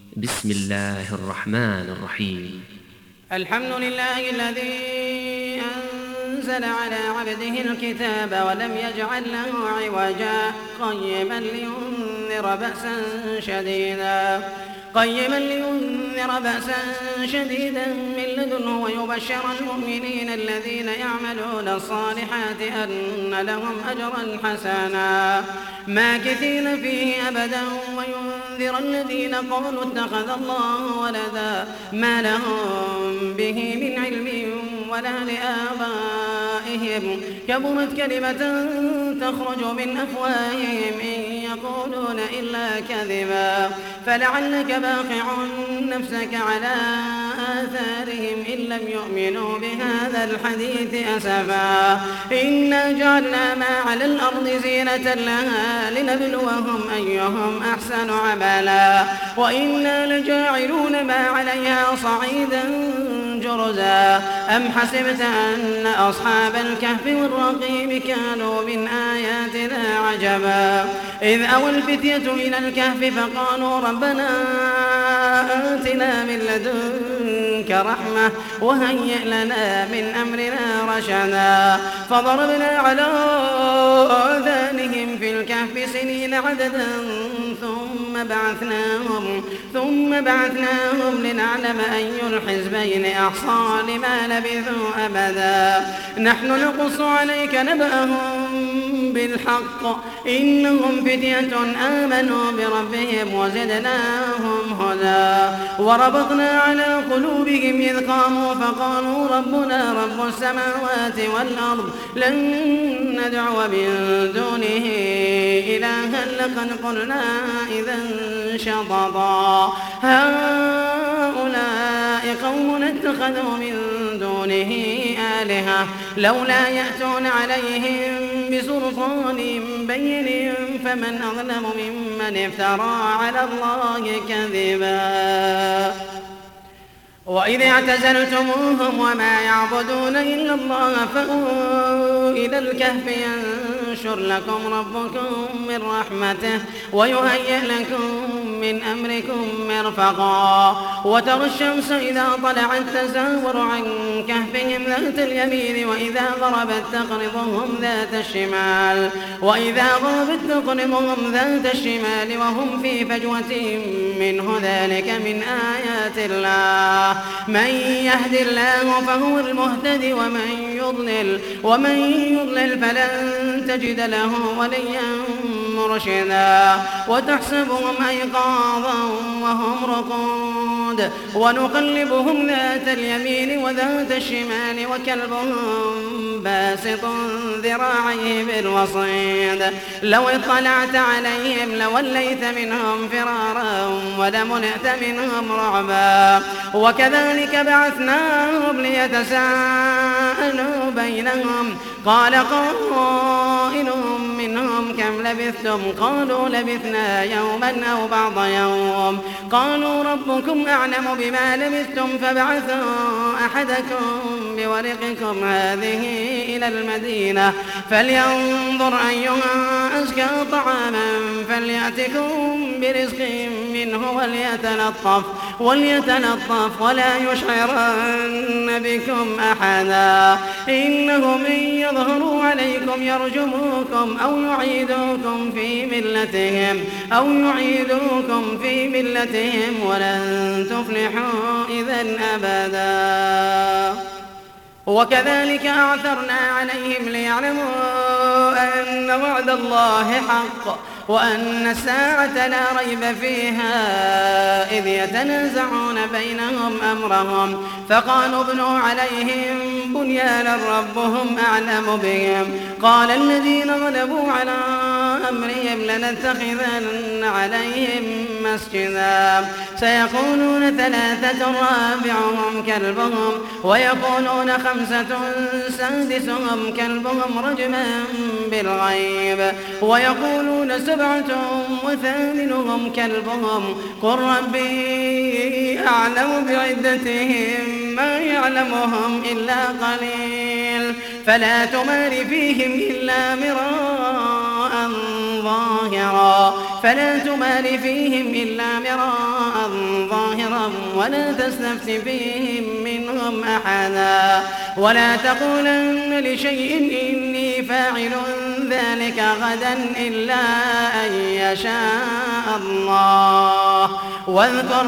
بسم الله الرحمن الرحيم. الحمد لله الذي أنزل على عبده الكتاب ولم يجعل له عوجا قيما لينذر بأسا شديدا من لدنه ويبشر المؤمنين الذين يعملون الصالحات أن لهم أجرا حسنا ماكثين فيه أبدا وينذر الذين قالوا اتخذ الله ولدا ما لهم به من علم ولا لآبائهم كبرت كلمة تخرج من أفواههم إن يقولون إلا كذبا فلعلك باخع نفسك على آثارهم إن لم يؤمنوا بهذا الحديث أسفا إنا جعلنا ما على الأرض زينة لها لنبلوهم أيهم أحسن عملا وإنا لجاعلون ما عليها صعيدا جرزا أم حسبت أن أصحاب الكهف والرقيم كانوا من آياتنا عجبا إذ أوى الفتية إلى الكهف فقالوا ربنا آتنا من لدنك رحمة وهيئ لنا من أمرنا رشدا فضربنا على آذانهم في الكهف سنين عددا ثم بعثناهم لنعلم أي الحزبين أحصى لما لبثوا أبدا نحن نقص عليك نبأهم بالحق إنهم فتية آمنوا بربهم وزدناهم هدى وربطنا على قلوبهم إذ قاموا فقالوا ربنا رب السماوات والأرض لن ندعو من دونه إلها لقد قلنا إذا شططا هؤلاء قوم اتخذوا من دونه آلهة لولا يأتون عليهم بسلطان بين فمن أظلم ممن افترى على الله كذبا وإذ اعتزلتموهم وما يعبدون إلا الله فأووا إلى الكهف ينشر لكم ربكم من رحمته ويهيئ لكم من أمركم مرفقا وترى الشمس إذا طلعت تزاور عن كهفهم ذات اليمين وإذا غربت تقرضهم ذات الشمال وهم في فجوة منه ذلك من آيات الله من يهد الله فهو المهتد ومن يضلل فلن تجد له وليا مرشدا وتحسبهم أيقاظا وهم رقود ونقلبهم ذات اليمين وذات الشمال وكلبهم باسط ذراعيه بالوصيد لو اطلعت عليهم لوليت منهم فرارا ولملئت منهم رعبا وكذلك بعثناهم ليتساءلوا بينهم قال قائل منهم كم لبثتم قالوا لبثنا يوما أو بعض يوم قالوا ربكم أعلم بما لبثتم فابعثوا أحدكم بورقكم هذه إلى المدينة فلينظر أيها أزكى طعاما فليأتكم برزق منه وليتلطف ولا يشعرن بكم أحدا إنهم إن يظهروا عليكم يرجموكم أو يعيدوكم في ملتهم ولن تفلحوا إذن أبدا وكذلك أعثرنا عليهم ليعلموا أن وعد الله حق وأن الساعة لا ريب فيها إذ يتنازعون بينهم أمرهم فقالوا ابنوا عليهم بنيانا ربهم أعلم بهم قال الذين غلبوا على أمرهم لنتخذن عليهم مسجدا سيقولون 3 رابعهم كلبهم ويقولون 5 سادسهم كلبهم رجما بالغيب ويقولون 7 وثامنهم كلبهم قل ربي أعلم بعدتهم ما يعلمهم إلا قليل فلا تمار فيهم إلا مراء كثيرا ولا تستفت فيهم منهم أحدا ولا تقولن لشيء إني فاعل ذلك غدا إلا أن يشاء الله واذكر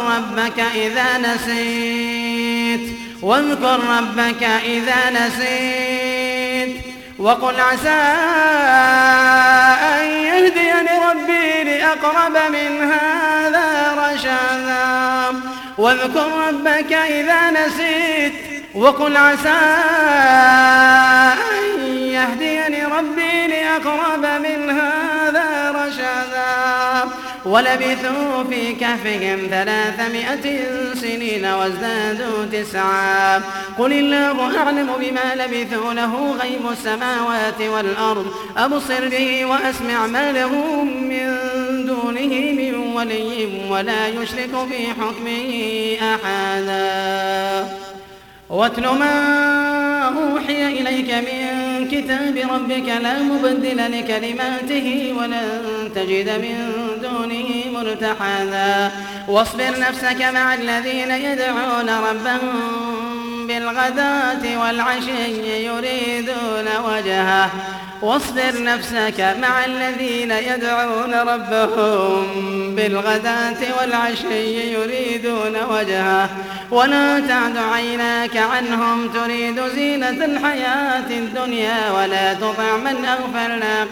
ربك إذا نسيت وقل عسى أن يهديني ربي لأقرب من هذا رشدا واذكر ربك إذا نسيت وقل عسى أن يهديني ربي لأقرب من هذا رشدا ولبثوا في كهفهم 300 سنين وازدادوا 9 قل الله أعلم بما لبثوا له غيب السماوات والأرض أبصر به وأسمع ما لهم من دونه من ولي ولا يشرك في حكمه أحدا واتل ما أوحي إليك من كتاب ربك لا مبدل لكلماته ولن تجد من دونه ملتحدا واصبر نفسك مع الذين يدعون ربهم بالغداة والعشي يريدون وجهه واصبر نفسك مع الذين يدعون ربهم بالغداة والعشي يريدون وجهه ولا تعد عيناك عنهم تريد زينة الحياة الدنيا ولا تطع من أغفلنا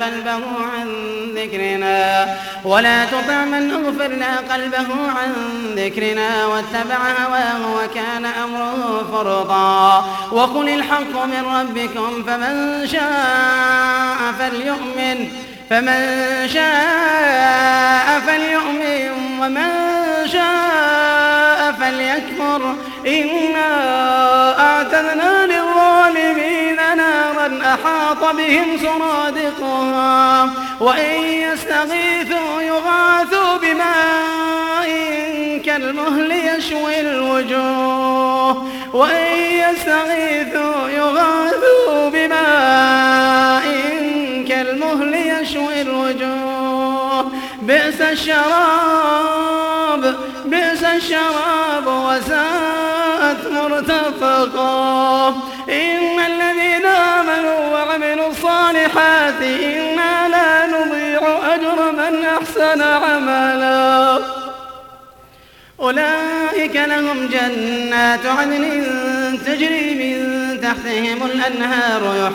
قلبه عن ذكرنا واتبع هواه وكان أمره فرطا وقل الحق من ربكم فمن شاء فليؤمن ومن شاء فليكفر إنا أعتدنا للظالمين نارا أحاط بهم سرادقها وإن يستغيثوا يغاثوا بماء كالمهل يشوي الوجوه بئس الشراب وساءت مرتفقا إن الذين آمنوا وعملوا الصالحات إنا لا نضيع أجر من أحسن عملا أولئك لهم جنات عدن تجري من تحتهم الأنهار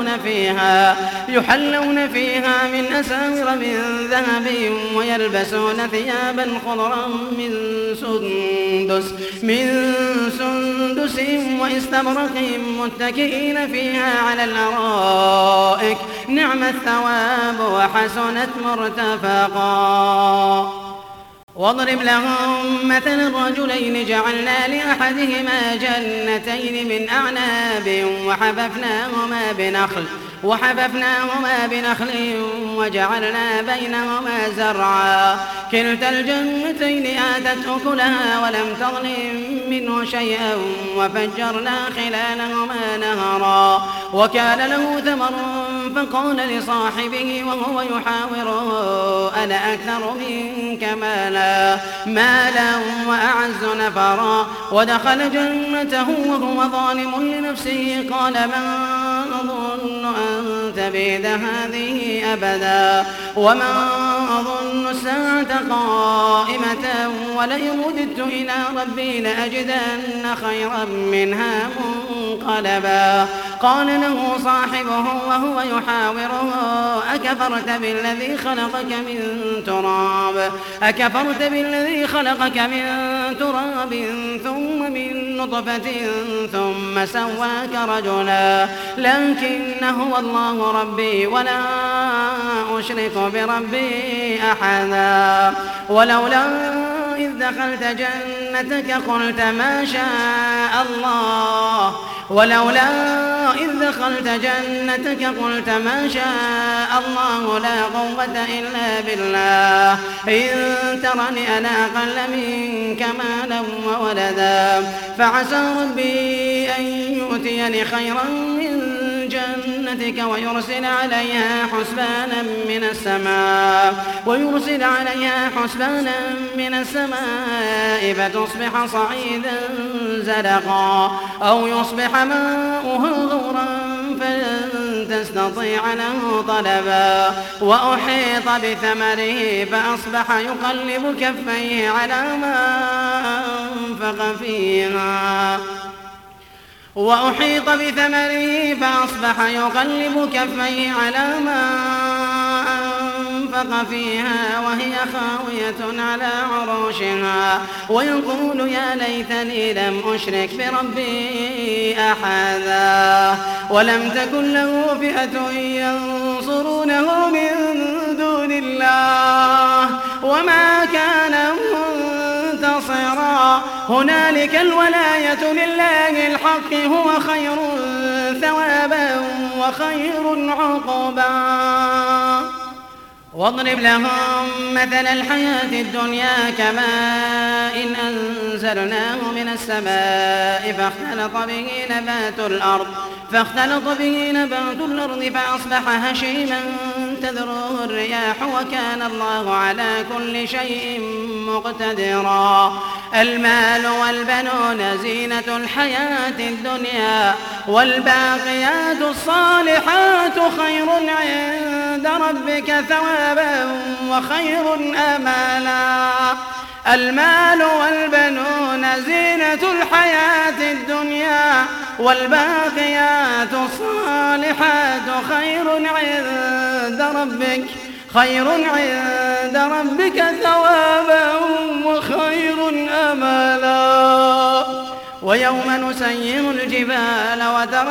يحلون فيها من أساور من ذهب ويلبسون ثيابا خضرا من سندس واستبرق متكئين فيها على الأرائك نعم الثواب وحسنت مرتفقا واضرب لهم مثل الرجلين جعلنا لأحدهما جنتين من أعناب وحففناهما بنخل وجعلنا بينهما زرعا كلتا الجنتين آتت أكلها ولم تظلم منه شيئا وفجرنا خلالهما نهرا وكان له ثمر فقال لصاحبه وهو يحاوره أنا أكثر منك مالا وأعز نفرا ودخل جنته وهو ظالم لنفسه قال من أظن أن تبيد هذه أبدا وما أظن الساعة قائمة ولئن رددت إلى ربي لأجدن خيرا منها منقلبا قال له صاحبه وهو يحاوره أكفرت بالذي خلقك من تراب ثم من نطفة ثم سواك رجلا لكن هو الله ربي ولا أشرك بربي أحدا ولولا إذ دخلت جنتك قلت ما شاء الله لا قوة إلا بالله إن ترني أنا أقل منك مالا وولدا فعسى ربي أن يؤتيني خيرا من جنتك جنتك ويرسل عليها حسبانا من السماء فتصبح صعيدا زلقا أو يصبح ماؤها غورا فلن تستطيع له طلبا وأحيط بثمره فأصبح يقلب كفيه على ما أنفق فيها وهي خاوية على عروشها ويقول يا ليتني لم أشرك بربي أحدا ولم تكن له فئة ينصرونه من دون الله وما كان منتصرا هنالك الولاية لله الحق هو خير ثوابا وخير عقبا واضرب لهم مثل الحياة الدنيا كماء إن أنزلناه من السماء فاختلط به نبات الأرض فأصبح هشيما تذروه الرياح وكان الله على كل شيء مقتدرا المال والبنون زينة الحياة الدنيا والباقيات الصالحات خير عند ربك ثوابا وخير أمالا المال والبنون زينة الحياة الدنيا والباقيات الصالحات خير عند ربك ثوابا وخير أمالا ويوم نسير الجبال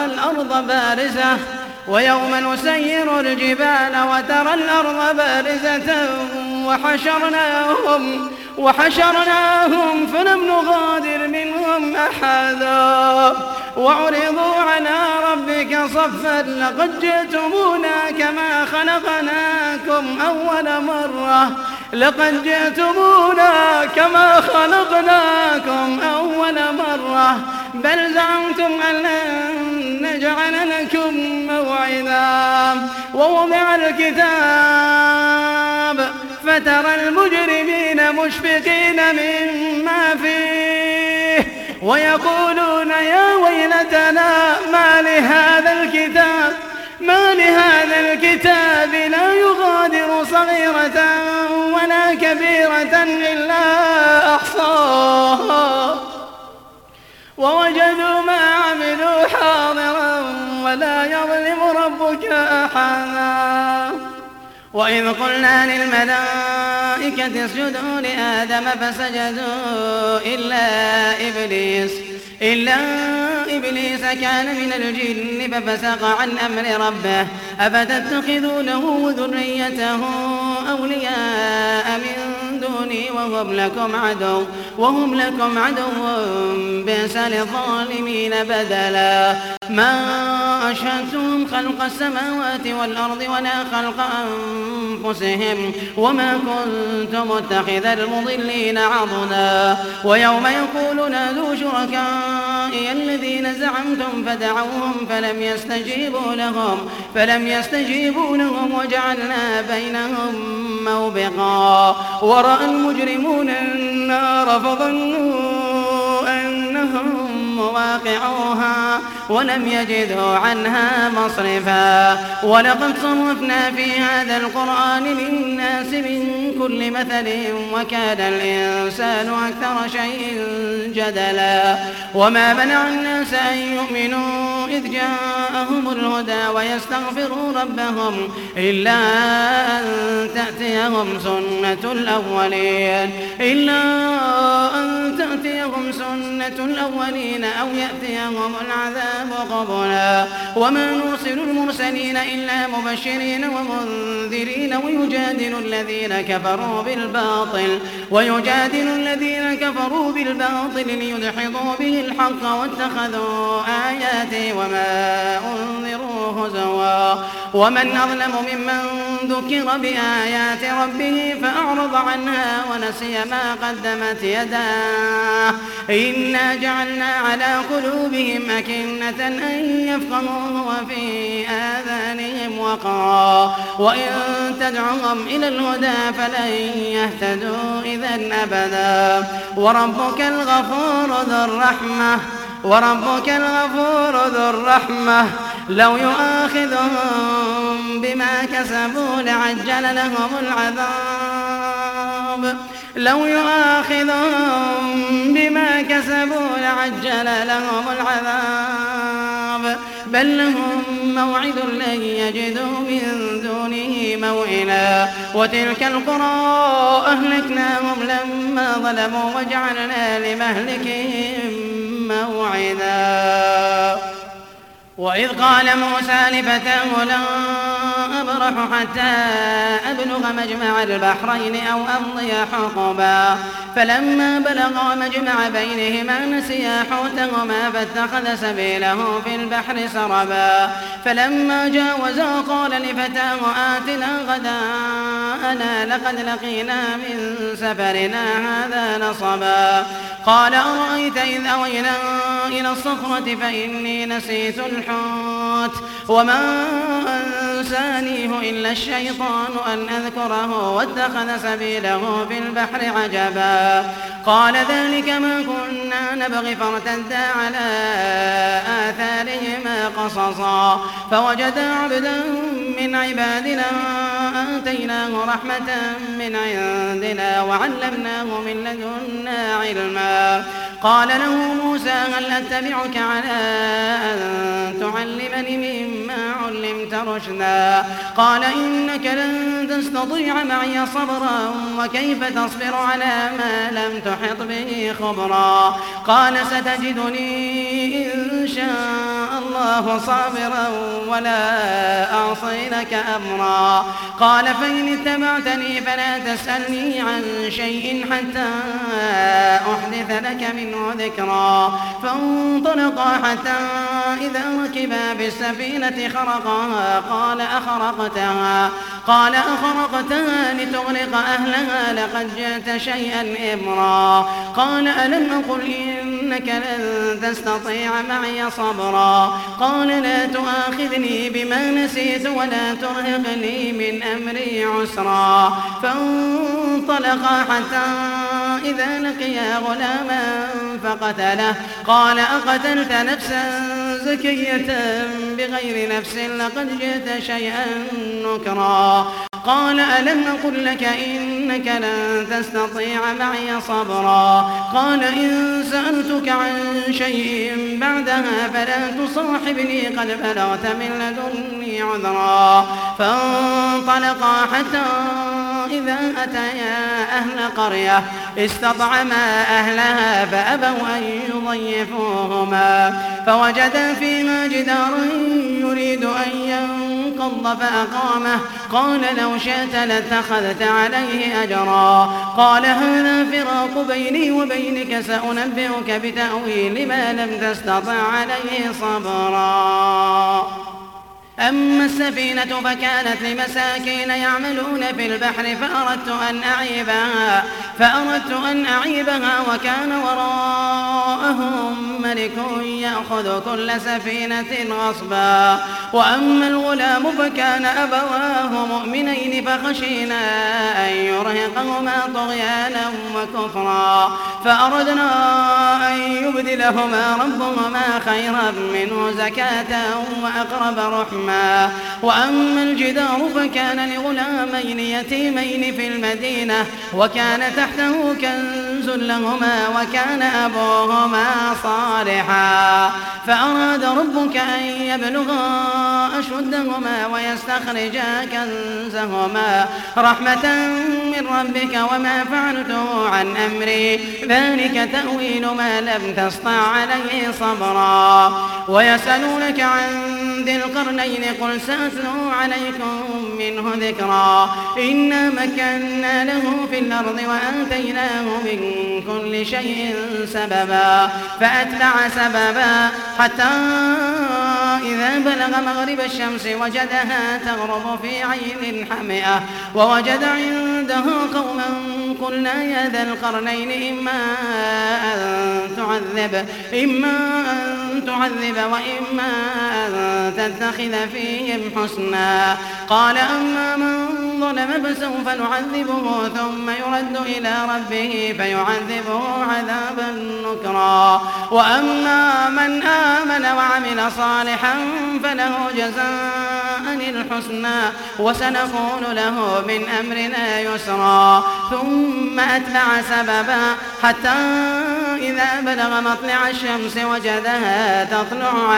وترى الأرض بارزة وحشرناهم فلم نغادر منهم أحدا وعرضوا على ربك صفا لقد جئتمونا كما خلقناكم أول مرة بل زعمتم أن لن نجعل لكم موعدا ووضع الكتاب فترى المجرمين مشفقين مما فيه ويقولون يا ويلتنا ما لهذا الكتاب لا يغادر صغيرة ولا كبيرة إلا أحصاها ووجدوا ما عملوا حاضرا ولا يظلم ربك أحدا وإذ قلنا للملائكة اسجدوا لآدم فسجدوا إلا إبليس كان من الجن ففسق عن أمر ربه أفتتخذونه وذريته أولياء من دوني وهم لكم عدو بئس للظالمين بدلا ما أشهدتهم خلق السماوات والأرض ولا خلق أنفسهم وما كنت متخذ المضلين عضدا ويوم يقول نادوا شركائي الذين زعمتم فدعوهم فلم يستجيبوا لهم وجعلنا بينهم موبقا ورأى المجرمون النار فظنوا أنهم مواقعوها ولم يجدوا عنها مصرفا ولقد صرفنا في هذا القرآن للناس من كل مثل وكان الإنسان أكثر شيء جدلا وما منع الناس أن يؤمنوا إذ جاءهم الهدى ويستغفروا ربهم إلا أن تأتيهم سنة الأولين أو يأتيهم العذاب قبلا وما نرسل المرسلين إلا مبشرين ومنذرين ويجادل الذين كفروا بالباطل ليدحضوا به الحق واتخذوا آياتي وما أنذروا هزوا ومن أظلم ممن ذكر بآيات ربه فأعرض عنها ونسي ما قدمت يداه إنا إنا جعلنا على قلوبهم أكنة أن يفقهوه وفي آذانهم وقرا وإن تدعهم إلى الهدى فلن يهتدوا إذا أبدا وربك الغفور ذو الرحمة لو يؤاخذهم بما كسبوا لعجل لهم العذاب بل لهم موعد لن يجدوا من دونه موئلا وتلك القرى أهلكناهم لما ظلموا وجعلنا لمهلكهم موعدا وإذ قال موسى لفتاه لن أبرح حتى أبلغ مجمع البحرين أو أمضي حقبا فلما بلغا مجمع بينهما نسيا حوتهما فاتخذ سبيله في البحر سربا فلما جاوزا قال لفتاه آتنا غداءنا لقد لقينا من سفرنا هذا نصبا قال أرأيت إذ أوينا إلى الصخرة فإني نسيت الحوت وما أنسانيه إلا الشيطان أن أذكره واتخذ سبيله في البحر عجبا قال ذلك ما كنا نبغي فارتدا على آثارهما قصصا فوجدا عبدا من عبادنا آتيناه رحمة من عندنا وعلمناه من لدنا علما قال له موسى هل أتبعك على أن تعلمني مما علمت رشدا قال إنك لن تستطيع معي صبرا وكيف تصبر على ما لم تحط به خبرا قال ستجدني إن شاء الله صابرا ولا أعصي لك أمرا قال فإن اتبعتني فلا تسألني عن شيء حتى أحدث لك منه ذكرا فانطلقا حتى إذا ركبا بالسفينة خرقها قال أخرقتها لتغرق أهلها لقد جئت شيئا إمرا قال ألم أقل إنك لن تستطيع معي صبرا قال لا تؤاخذني بما نسيت ولا ترهقني من أمري عسرا فانطلقا حتى إذا لقيا غلاما فقتله قال أقتلت نفسا زكية بغير نفس لقد جئت شيئا نكرا قال ألم أقل لك إنك لن تستطيع معي صبرا قال إن سألتك عن شيء بعدها فلا تصاحبني قد بلغت من لدني عذرا فانطلقا حتى إذا أتيا أهل قرية استطعما أهلها فأبوا أن يضيفوهما فوجدا فيما جدارا يريد أن ينقض فأقامه قال لو شئت لاتخذت عليه أجرا قال هذا فراق بيني وبينك سأنبئك بتأويل ما لم تستطع عليه صبرا أما السفينة فكانت لمساكين يعملون في البحر فأردت أن أعيبها وكان وراءهم ملك يأخذ كل سفينة غصبا وأما الغلام فكان أبواه مؤمنين فخشينا أن يرهقهما طغيانا وكفرا فأردنا أن يبدلهما ربهما خيرا منه زكاة وأقرب رحما وأما الجدار فكان لغلامين يتيمين في المدينة وكان تحته كنز لهما وكان أبوهما صالحا فأراد ربك أن يبلغا أشدهما ويستخرجا كنزهما رحمة من ربك وما فعلته عن أمري ذلك تأويل ما لم تسطع عليه صبرا ويسألونك عن ذي القرنين قل سأتلو عليكم منه ذكرا إنا مكنا له في الأرض وآتيناه من كل شيء سببا فأتبع سببا حتى إذا بلغ مغرب الشمس وجدها تغرب في عين حمئة ووجد عنده قوما قلنا يا ذا القرنين إما أن تعذب وإما أن تتخذ فيهم حسنا. قال أما من ظلم فسوف نعذبه ثم يرد إلى ربه فيعذبه عذابا نكرا. وأما من آمن وعمل صالحا فله جزاء الحسنى وسنقول له من أمرنا يسرا. ثم أتبع سببا حتى إذا بلغ مطلع الشمس وجدها تطلع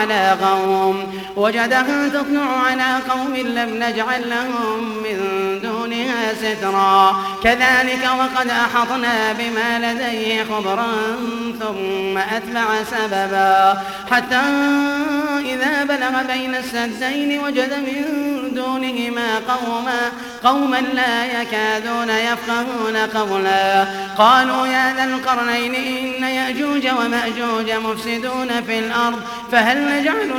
على قوم لم نجعل لهم من دونها سترا. كذلك وقد أحطنا بما لديه خبرا ثم أتبع سببا حتى إذا بلغ بين السدين وجد من دونهما قوما لا يكادون يفقهون قولا. قالوا يا ذا القرنين إن يأجوج ومأجوج مفسدون في الأرض فهل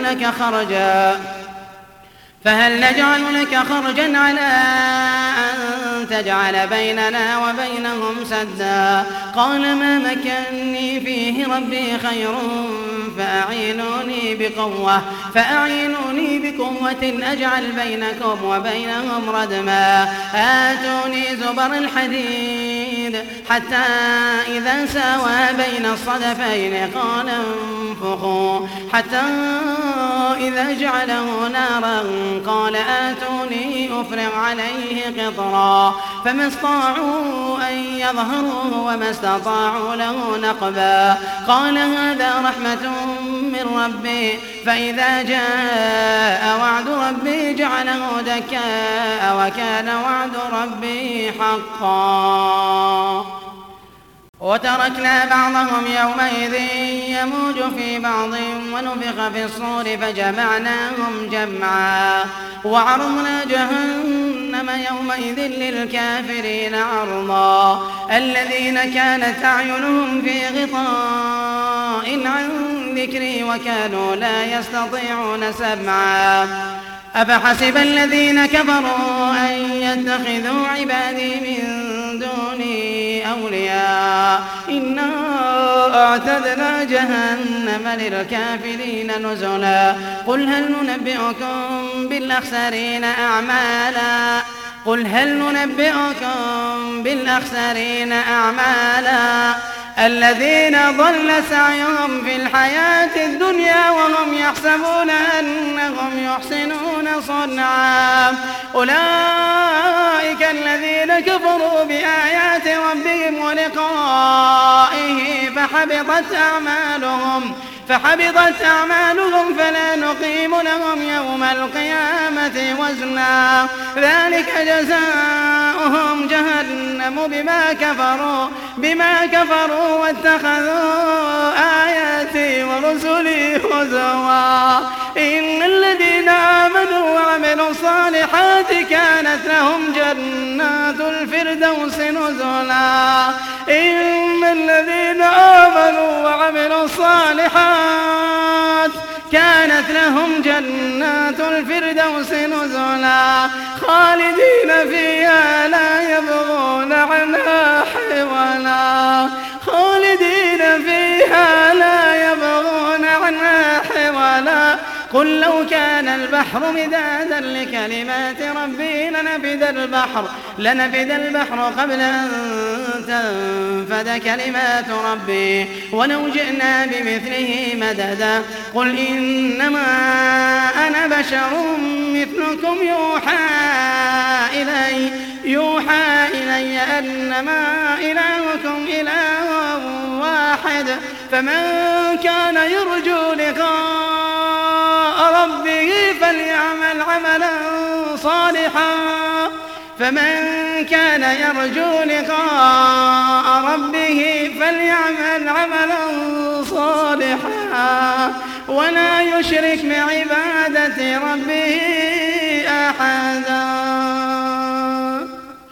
نجعل لك خرجا على أن تجعل بيننا وبينهم سدا. قال ما مكني فيه ربي خير فأعينوني بقوة أجعل بينكم وبينهم ردما. آتوني زبر الحديد حتى إذا ساوى بين الصدفين قال انفخوا حتى إذا جعله نارا قال آتوني أفرغ عليه قطرا. فما استطاعوا أن يظهروه وما استطاعوا له نقبا. قال هذا رحمة من ربي فإذا جاء وعد ربي جعله دكاء وكان وعد ربي حقا. وتركنا بعضهم يومئذ يموج في بعض ونفخ في الصور فجمعناهم جمعا. وعرضنا جهنم يومئذ للكافرين عرضا. الذين كانت أعينهم في غطاء عن ذكري وكانوا لا يستطيعون سمعا. أفحسب الذين كفروا أن يتخذوا عبادي من دوني أولياء إنا أعتدنا جهنم للكافرين نزلا. قل هل ننبئكم بالأخسرين أعمالا الذين ضل سعيهم في الحياة الدنيا وهم يحسبون أنهم يحسنون صنعا. أولئك الذين كفروا بآيات ربهم ولقائه فحبطت أعمالهم فلا نقيم لهم يوم القيامة وزنا. ذلك جزاؤهم جهنم بما كفروا واتخذوا آياتي ورسلي هزوا. إن الذين آمنوا وعملوا الصالحات كانت لهم جنات الفردوس نزلا. إن الذين آمنوا وعملوا الصالحات كانت لهم جنات الفردوس نزلا خالدين فيها لا يبغون عنها حولا. قل لو كان البحر مدادا لكلمات ربي لنفد البحر قبل أن تنفد كلمات ربي ولو جئنا بمثله مددا. قل إنما أنا بشر مثلكم يوحى إلي أنما إلهكم إله واحد فمن كان يرجو لقاء ربه فليعمل عملا صالحا ولا يشرك بعبادة ربه أحدا.